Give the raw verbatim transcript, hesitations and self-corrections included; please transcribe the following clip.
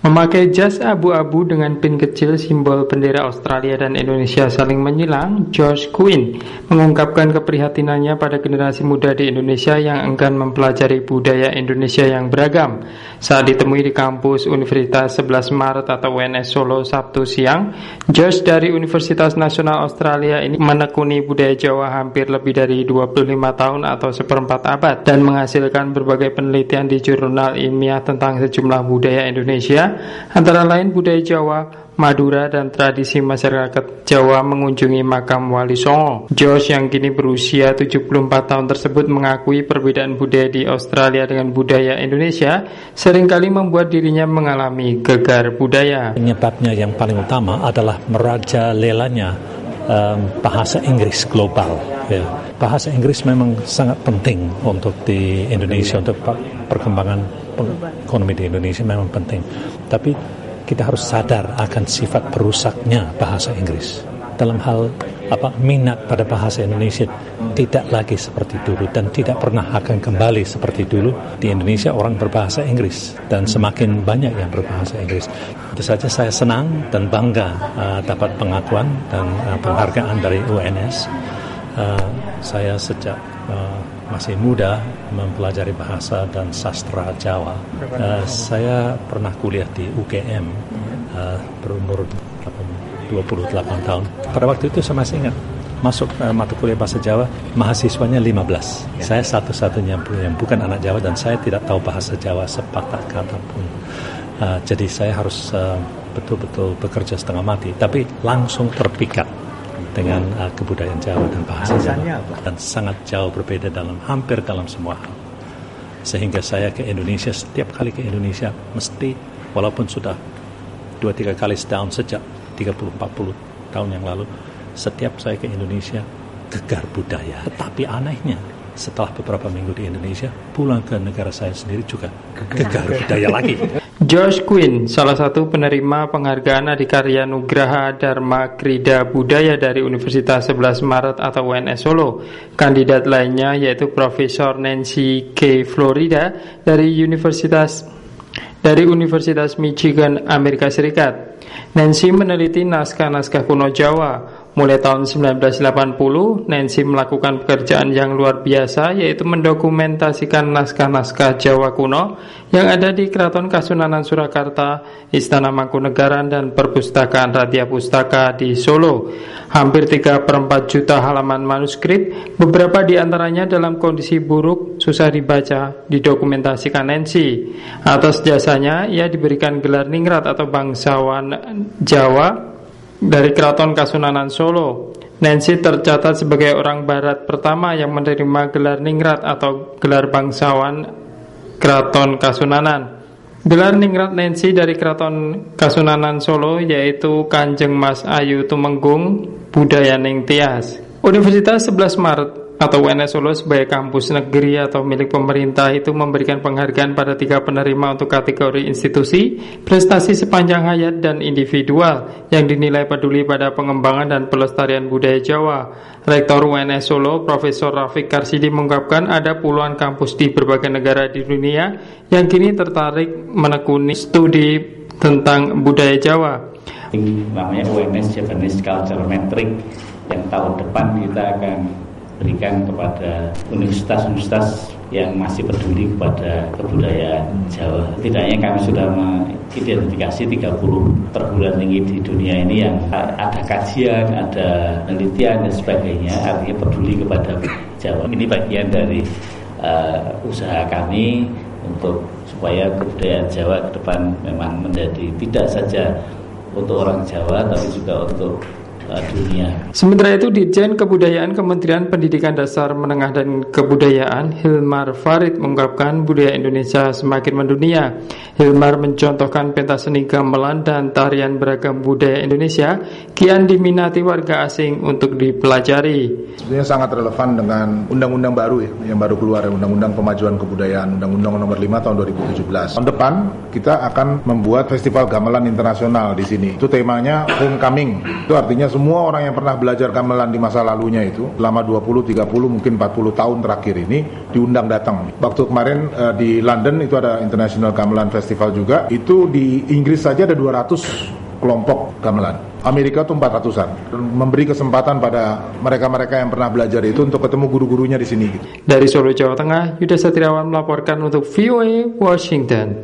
Memakai jas abu-abu dengan pin kecil simbol bendera Australia dan Indonesia saling menyilang, Josh Quinn mengungkapkan keprihatinannya pada generasi muda di Indonesia yang enggan mempelajari budaya Indonesia yang beragam. Saat ditemui di kampus Universitas sebelas Maret atau U N S Solo Sabtu siang, Josh dari Universitas Nasional Australia ini menekuni budaya Jawa hampir lebih dari dua puluh lima tahun atau seperempat abad dan menghasilkan berbagai penelitian di jurnal ilmiah tentang sejumlah budaya Indonesia, antara lain budaya Jawa, Madura, dan tradisi masyarakat Jawa mengunjungi makam Wali Songo. Josh yang kini berusia tujuh puluh empat tahun tersebut mengakui perbedaan budaya di Australia dengan budaya Indonesia seringkali membuat dirinya mengalami gegar budaya. Penyebabnya yang paling utama adalah merajalelanya um, bahasa Inggris global. Ya. Bahasa Inggris memang sangat penting untuk di Indonesia, untuk perkembangan ekonomi di Indonesia memang penting. Tapi kita harus sadar akan sifat perusaknya bahasa Inggris. Dalam hal apa minat pada bahasa Indonesia tidak lagi seperti dulu dan tidak pernah akan kembali seperti dulu. Di Indonesia orang berbahasa Inggris dan semakin banyak yang berbahasa Inggris. Itu saja saya senang dan bangga uh, dapat pengakuan dan uh, penghargaan dari U N S. Uh, saya sejak uh, masih muda mempelajari bahasa dan sastra Jawa. Uh, saya pernah kuliah di U G M uh, berumur dua puluh delapan tahun. Pada waktu itu saya masih ingat masuk uh, mata kuliah bahasa Jawa, mahasiswanya lima belas. Saya satu-satunya yang bukan anak Jawa dan saya tidak tahu bahasa Jawa sepatah kata pun. Uh, jadi saya harus uh, betul-betul bekerja setengah mati, tapi langsung terpikat dengan uh, kebudayaan Jawa dan bahasa Jawa, dan sangat jauh berbeda dalam hampir dalam semua hal. Sehingga saya ke Indonesia, setiap kali ke Indonesia mesti, walaupun sudah dua tiga kali setahun sejak tiga puluh empat puluh tahun yang lalu, setiap saya ke Indonesia gegar budaya. Tetapi anehnya, setelah beberapa minggu di Indonesia, pulang ke negara saya sendiri juga gegar budaya lagi. Josh Quinn, salah satu penerima penghargaan Adikarya Nugraha Dharma Krida Budaya dari Universitas sebelas Maret atau U N S Solo. Kandidat lainnya yaitu Profesor Nancy K. Florida dari Universitas dari Universitas Michigan, Amerika Serikat. Nancy meneliti naskah-naskah kuno Jawa. Mulai tahun sembilan belas delapan puluh, Nancy melakukan pekerjaan yang luar biasa, yaitu mendokumentasikan naskah-naskah Jawa kuno yang ada di Keraton Kasunanan Surakarta, Istana Mangkunegaran, dan Perpustakaan Radya Pustaka di Solo. Hampir tiga per empat juta halaman manuskrip, beberapa di antaranya dalam kondisi buruk, susah dibaca, didokumentasikan Nancy. Atas jasanya, ia diberikan gelar ningrat atau bangsawan Jawa dari Keraton Kasunanan Solo. Nancy tercatat sebagai orang barat pertama yang menerima gelar ningrat atau gelar bangsawan Keraton Kasunanan. Gelar ningrat Nancy dari Keraton Kasunanan Solo yaitu Kanjeng Mas Ayu Tumenggung Budayaning Tias. Universitas sebelas Maret atau U N S Solo sebagai kampus negeri atau milik pemerintah itu memberikan penghargaan pada tiga penerima untuk kategori institusi, prestasi sepanjang hayat, dan individual yang dinilai peduli pada pengembangan dan pelestarian budaya Jawa. Rektor U N S Solo, Profesor Rafiq Karsidi mengungkapkan ada puluhan kampus di berbagai negara di dunia yang kini tertarik menekuni studi tentang budaya Jawa. Namanya U N S Japanese Culture Metric yang tahun depan kita akan berikan kepada universitas-universitas yang masih peduli kepada kebudayaan Jawa. Tidaknya kami sudah mengidentifikasi tiga puluh perguruan tinggi di dunia ini yang ada kajian, ada penelitian dan sebagainya, artinya peduli kepada Jawa. Ini bagian dari uh, usaha kami untuk supaya kebudayaan Jawa ke depan memang menjadi tidak saja untuk orang Jawa tapi juga untuk dunia. Sementara itu, Dirjen Kebudayaan Kementerian Pendidikan Dasar Menengah dan Kebudayaan Hilmar Farid mengungkapkan budaya Indonesia semakin mendunia. Hilmar mencontohkan pentas seni gamelan dan tarian beragam budaya Indonesia kian diminati warga asing untuk dipelajari. Sebenarnya sangat relevan dengan undang-undang baru ya, yang baru keluar, Undang-Undang Pemajuan Kebudayaan, Undang-Undang Nomor lima Tahun dua ribu tujuh belas. Tahun depan kita akan membuat Festival Gamelan Internasional di sini. Itu temanya Homecoming. Itu artinya semua orang yang pernah belajar gamelan di masa lalunya itu, selama dua puluh, tiga puluh, mungkin empat puluh tahun terakhir ini, diundang datang. Waktu kemarin uh, di London itu ada International Gamelan Festival juga, itu di Inggris saja ada dua ratus kelompok gamelan. Amerika tuh empat ratusan. Memberi kesempatan pada mereka-mereka yang pernah belajar itu untuk ketemu guru-gurunya di sini. Dari Solo, Jawa Tengah, Yuda Satriawan melaporkan untuk V O A Washington.